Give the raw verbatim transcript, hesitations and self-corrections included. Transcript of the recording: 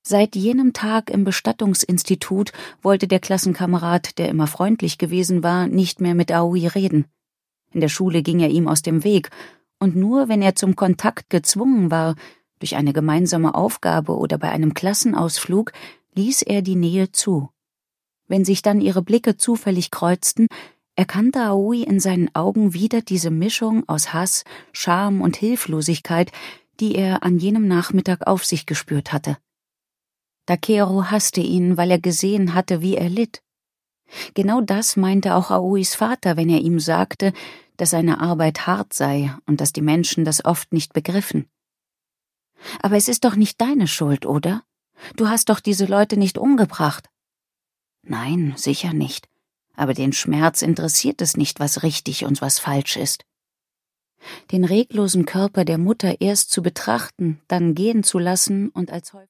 Seit jenem Tag im Bestattungsinstitut wollte der Klassenkamerad, der immer freundlich gewesen war, nicht mehr mit Aoi reden. In der Schule ging er ihm aus dem Weg, und nur wenn er zum Kontakt gezwungen war, durch eine gemeinsame Aufgabe oder bei einem Klassenausflug, ließ er die Nähe zu. Wenn sich dann ihre Blicke zufällig kreuzten, erkannte Aoi in seinen Augen wieder diese Mischung aus Hass, Scham und Hilflosigkeit, die er an jenem Nachmittag auf sich gespürt hatte. Takeru hasste ihn, weil er gesehen hatte, wie er litt. Genau das meinte auch Aois Vater, wenn er ihm sagte, dass seine Arbeit hart sei und dass die Menschen das oft nicht begriffen. »Aber es ist doch nicht deine Schuld, oder? Du hast doch diese Leute nicht umgebracht.« »Nein, sicher nicht. Aber den Schmerz interessiert es nicht, was richtig und was falsch ist.« Den reglosen Körper der Mutter erst zu betrachten, dann gehen zu lassen und als